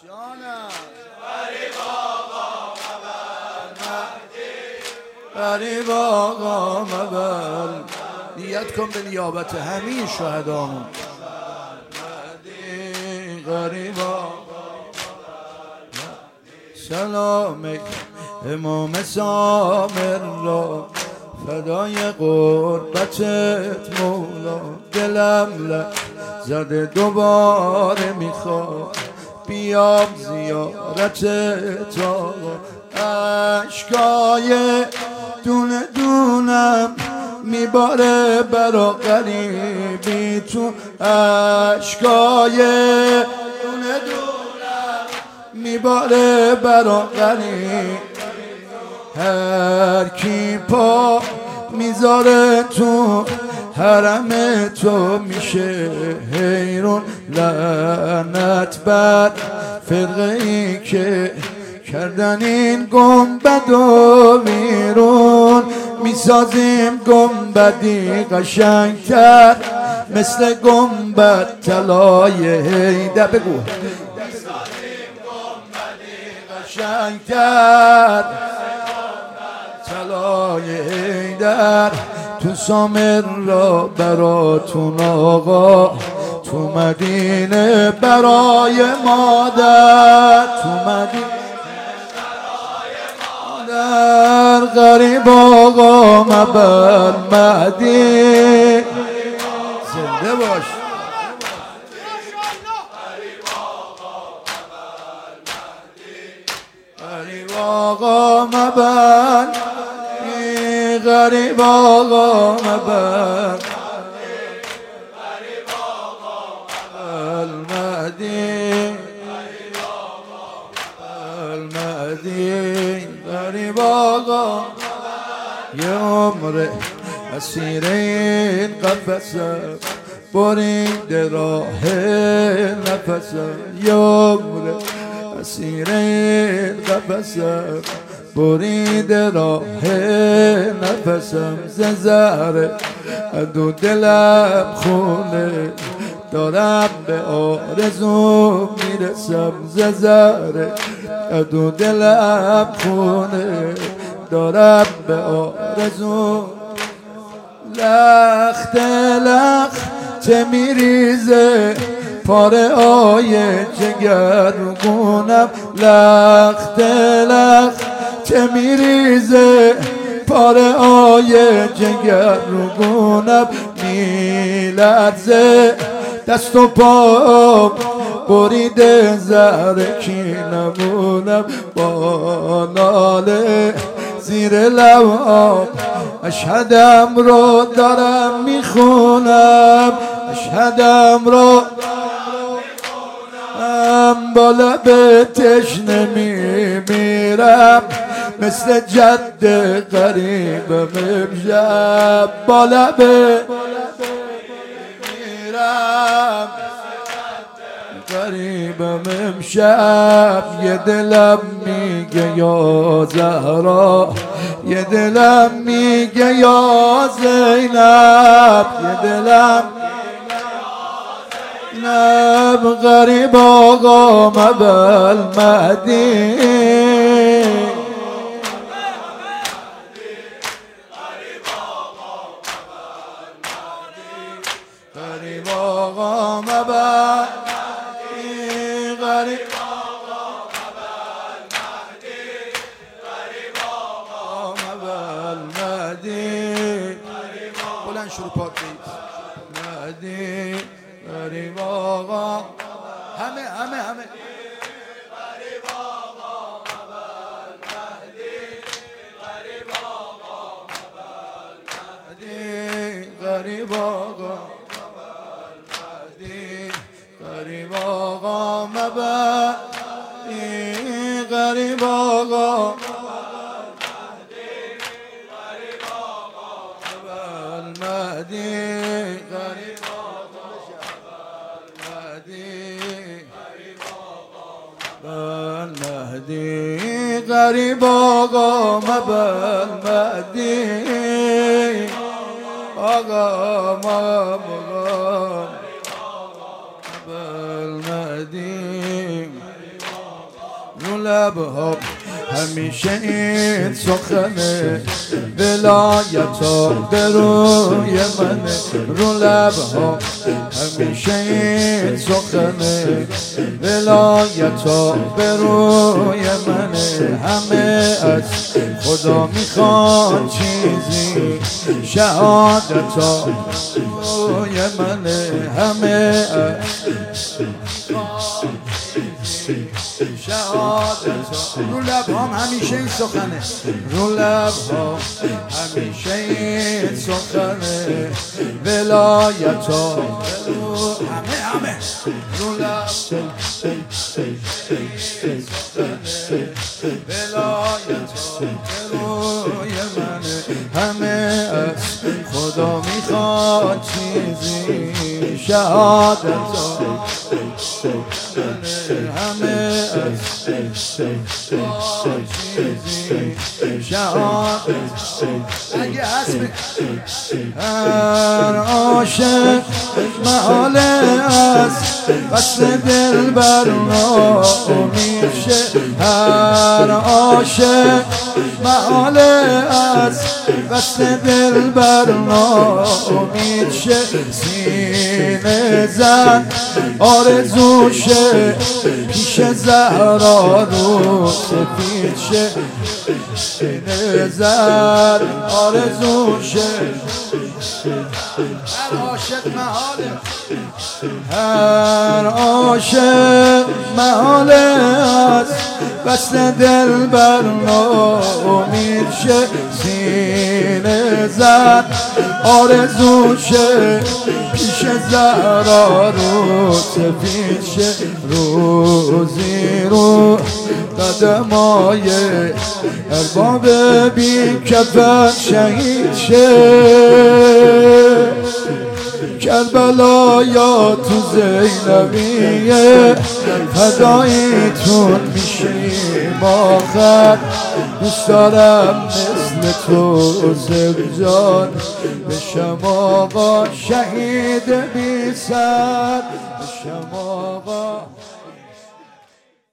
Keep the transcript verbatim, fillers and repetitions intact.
جانم غریب آقا مبل نیت کن به نیابت همین شهدامون غریب آقا سلام امام سامر را فدای قربتت مولا دلم زده دوباره میخواد بیام زیارتت آقا اشکای دونه دونم میباره برا غریبی تو اشکای دونه دونم میباره برا غریبی هر کی پا میذاره تو حرم تو میشه حیرون لعنت بر فرقه ای که کردن این گنبد و بیرون میسازیم گنبدی قشنگتر مثل گنبد طلای هیدر بگو میسازیم گنبدی قشنگتر طلای هیدر تو سامر را براتون آقا تو مدینه برای مادر تو مدینه برای مادر غریب آقا مبر مهدی زنده باش غریب آقا مبر غریب آقا مبر المهدی المهدی غریب آقا یه عمر اسیر این قفسم بریده راه نفسم یه عمر اسیر این قفسم بریده راه نفسم زنزر دو دلم خونه دارم به آرزو میرسم زنزر دو دلم خونه دارم به آرزو لخت لخت میریزه پاره آی جگرگونم لخت لخت میریزه پاره آی جگرگونم میلرزه دست و پا بریده زرکی نمونم با ناله زیر لب اشهدم رو دارم میخونم اشهدم رو با لب تشنه میمیرم مثل جد قریبم امشب با لب میمیرم قریبم امشب یه دلم میگه یا زهرا یه دلم میگه یا زینب یه دلم نب غریب آقا مبل مهدی غریب آقا مبل غریب آقا مبل مهدی بلند شروع پاک مهدی غریب آقا همه همه همه غریب آقا مبل مهدی غریب آقا مبل مهدی غریب آقا مبل مهدی غریب آقا مبل غریب آقا مبل مهدی غریب مهدی غریب آقا مبل مهدی آقا مبل مهدی رو لبها همیشه این سخنه ولایتا به روی منه رو لبها همیشه این سخنه ولایتا به روی منه همه از خدا میخوان چیزی شهادتا روی منه همه از شهادتا رو لبهام همیشه این سخنه رو لبهام همیشه این سخنه ولایتا همه همه رو لبهام ولایتا روی منه همه از خدا میخواد چیزی شهادتا همه از چیزی شهادتا اگه هست هر عاشق محال است وصل دل بر ناامید شه هر عاشق محال است وصل دل بر ناامید شه سینه زن آرزوشه پیش زهرا رو سفید شه سینه زن آرزوشه هر عاشق محاله هر عاشق محاله است وصل دل بر ناامید شه سینه زد آرزوشه پیش زهرا رو سفید شه روزی رو قدمای ارباب بی کفن شهید شه کربلا یا تو زینبیه فداییتون میشیم آخر دوست دارم مثل تو زنجان بشم آقا شهید بی سر بشم آقا